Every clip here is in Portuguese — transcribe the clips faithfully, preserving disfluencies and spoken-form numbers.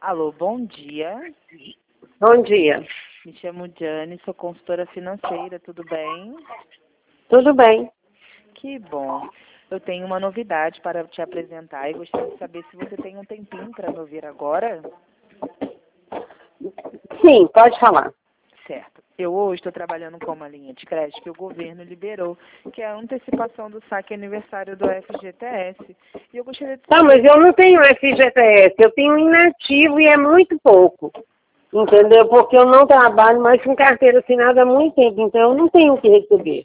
Alô, bom dia. Bom dia. Me chamo Diane, sou consultora financeira, tudo bem? Tudo bem? Que bom. Eu tenho uma novidade para te apresentar e gostaria de saber se você tem um tempinho para me ouvir agora. Sim, pode falar. Certo. Eu hoje estou trabalhando com uma linha de crédito que o governo liberou, que é a antecipação do saque aniversário do F G T S. E eu gostaria de Tá, saber... mas eu não tenho F G T S, eu tenho inativo e é muito pouco. Entendeu? Porque eu não trabalho mais com carteira assinada há muito tempo, então eu não tenho o que receber.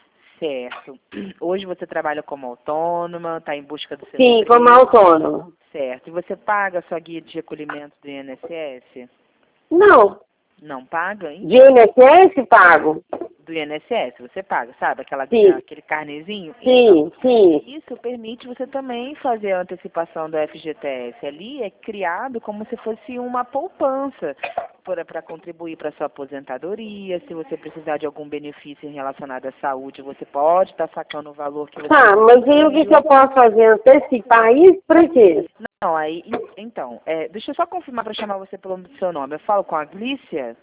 Certo. Hoje você trabalha como autônoma, está em busca do seu Sim, emprego. como autônoma. Certo. E você paga a sua guia de recolhimento do I N S S? Não. Não paga, hein? De I N S S pago. Do I N S S, você paga, sabe? Aquela, Sim. aquele carnezinho? Sim, Então, sim. isso permite você também fazer a antecipação do F G T S. Ali é criado como se fosse uma poupança para contribuir para a sua aposentadoria. Se você precisar de algum benefício relacionado à saúde, você pode estar sacando o valor que você... Tá, mas e o que, que eu posso fazer? Antecipar isso para quê? Não, aí, então, é, deixa eu só confirmar para chamar você pelo seu nome. Eu falo com a Glícia?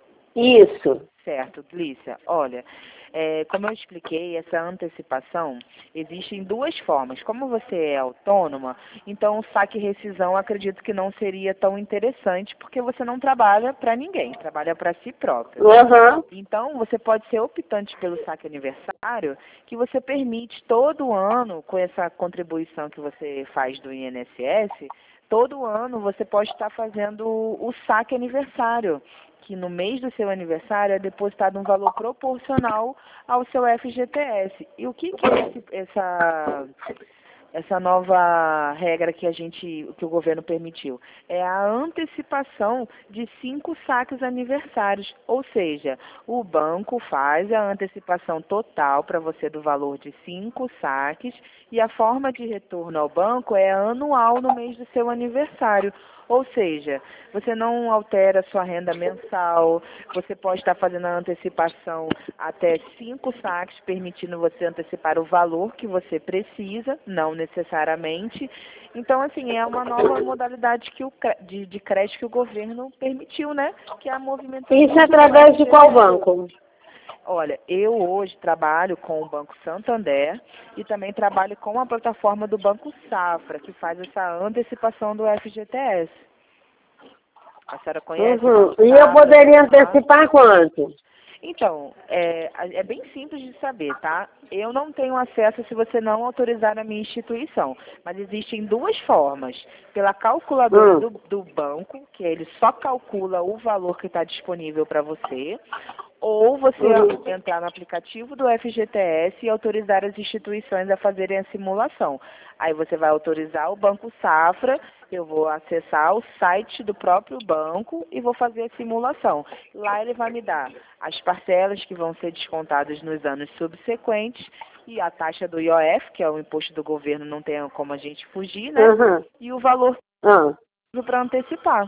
Isso. Certo, Glícia. Olha, é, como eu expliquei, essa antecipação existe em duas formas. Como você é autônoma, então o saque e rescisão acredito que não seria tão interessante, porque você não trabalha para ninguém, trabalha para si próprio. Uhum. Então, você pode ser optante pelo saque aniversário, que você permite todo ano, com essa contribuição que você faz do I N S S, todo ano você pode estar fazendo o saque aniversário, que no mês do seu aniversário é depositado um valor proporcional ao seu F G T S. E o que, que é esse, essa, essa nova regra que a gente, que o governo permitiu? É a antecipação de cinco saques aniversários. Ou seja, o banco faz a antecipação total para você do valor de cinco saques e a forma de retorno ao banco é anual no mês do seu aniversário. Ou seja, você não altera sua renda mensal, você pode estar fazendo a antecipação até cinco saques, permitindo você antecipar o valor que você precisa, não necessariamente. Então, assim, é uma nova modalidade que o, de, de crédito que o governo permitiu, né? Que é a movimentação. Isso é através de qual banco? Olha, eu hoje trabalho com o Banco Santander e também trabalho com a plataforma do Banco Safra, que faz essa antecipação do F G T S. A senhora conhece? Uhum. O Banco E eu Safra? poderia antecipar quanto? Então, é, é bem simples de saber, tá? Eu não tenho acesso se você não autorizar a minha instituição, mas existem duas formas. Pela calculadora Hum. do, do banco, que ele só calcula o valor que está disponível para você, ou você Uhum. entrar no aplicativo do F G T S e autorizar as instituições a fazerem a simulação. Aí você vai autorizar o Banco Safra, eu vou acessar o site do próprio banco e vou fazer a simulação. Lá ele vai me dar as parcelas que vão ser descontadas nos anos subsequentes e a taxa do I O F, que é o imposto do governo, não tem como a gente fugir, né? Uhum. E o valor Ah. para antecipar.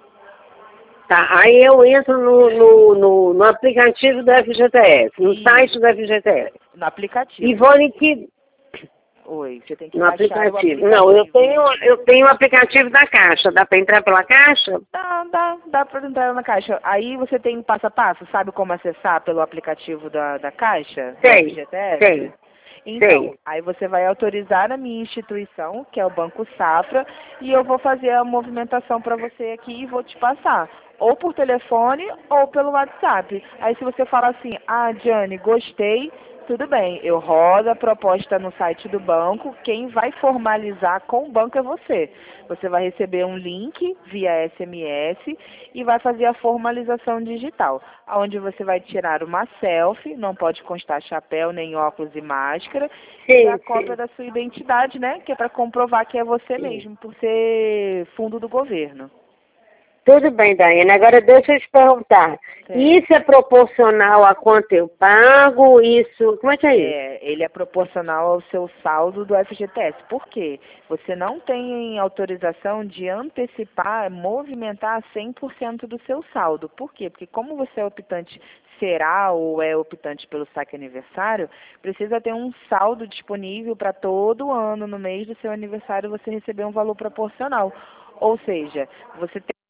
Tá, aí eu entro no, no, no, no aplicativo do F G T S, no Isso. site do F G T S. No aplicativo. E vou liquidar. Oi, você tem que No baixar aplicativo. o aplicativo. Não, eu tenho, eu tenho o aplicativo da Caixa. Dá para entrar pela Caixa? Dá, dá, dá para entrar na Caixa. Aí você tem passo a passo, sabe como acessar pelo aplicativo da, da Caixa? Do Sei, F G T S? sei, Então, sei. aí você vai autorizar a minha instituição, que é o Banco Safra, e eu vou fazer a movimentação para você aqui e vou te passar. Ou por telefone ou pelo WhatsApp. Aí se você falar assim, ah, Diane, gostei, tudo bem, eu rodo a proposta no site do banco, quem vai formalizar com o banco é você. Você vai receber um link via S M S e vai fazer a formalização digital, onde você vai tirar uma selfie, não pode constar chapéu, nem óculos e máscara, Sim, e a sim. cópia da sua identidade, né, que é para comprovar que é você mesmo, por ser fundo do governo. Tudo bem, Daiane. Agora deixa eu te perguntar. Certo. Isso é proporcional a quanto eu pago? Isso. Como é que é isso? É, ele é proporcional ao seu saldo do F G T S. Por quê? Você não tem autorização de antecipar, movimentar cem por cento do seu saldo. Por quê? Porque como você é optante, será ou é optante pelo saque aniversário, precisa ter um saldo disponível para todo ano, no mês do seu aniversário, você receber um valor proporcional. Ou seja, você tem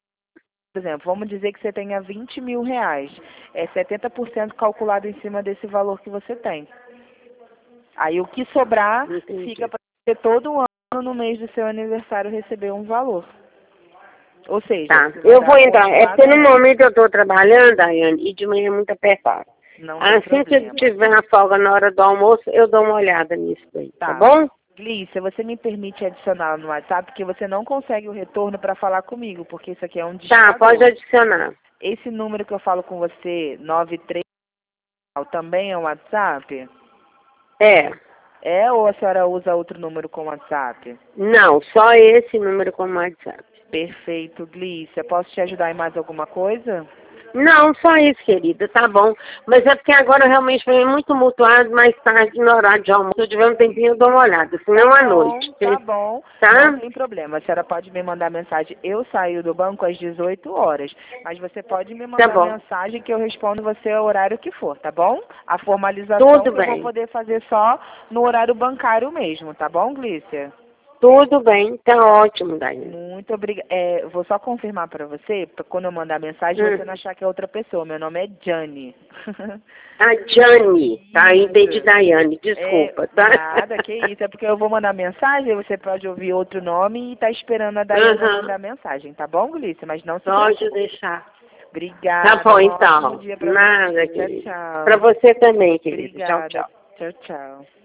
por exemplo, vamos dizer que você tenha vinte mil reais. É setenta por cento calculado em cima desse valor que você tem. Aí o que sobrar Entendi. fica para você todo ano no mês do seu aniversário receber um valor. Ou seja, Tá, você vai eu dar vou entrar. É porque no continuado, momento eu estou trabalhando, Daiane, e de manhã é muito apertado. não tem Assim que eu problema. tiver a folga na hora do almoço, eu dou uma olhada nisso daí, tá, Tá. bom? Glícia, você me permite adicioná-la no WhatsApp, porque você não consegue o retorno para falar comigo, porque isso aqui é um Tá, discador. pode adicionar. Esse número que eu falo com você, nove três, também é um WhatsApp? É. É ou a senhora usa outro número com WhatsApp? Não, só esse número como WhatsApp. Perfeito, Glícia. Posso te ajudar em mais alguma coisa? Não, só isso, querida, tá bom. Mas é porque agora realmente foi muito tumultuado, mais tarde, no horário de almoço, se eu tiver um tempinho, eu dou uma olhada, senão Tá à bom, noite. tá bom. Tá? Não tem problema. A senhora pode me mandar mensagem. Eu saio do banco às dezoito horas, mas você pode me Tá mandar bom. mensagem que eu respondo você ao horário que for, tá bom? A formalização Tudo eu vou bem. poder fazer só no horário bancário mesmo, tá bom, Glícia? Tudo bem, tá ótimo, Daiane. Muito obrigada. É, vou só confirmar para você, pra quando eu mandar mensagem, Hum. você não achar que é outra pessoa. Meu nome é Jane. A Jane, tá aí de Isso. Daiane, É, desculpa, tá? nada, que isso. É porque eu vou mandar mensagem, você pode ouvir outro nome e tá esperando a Dayana Uhum. mandar mensagem, tá bom, Glícia? Mas não se Pode preocupe. deixar. Obrigada. Tá bom, Um então. ótimo dia para Nada, você. Tchau, querida. tchau. Pra você também, querida. Tchau, Obrigada. tchau. Tchau, tchau.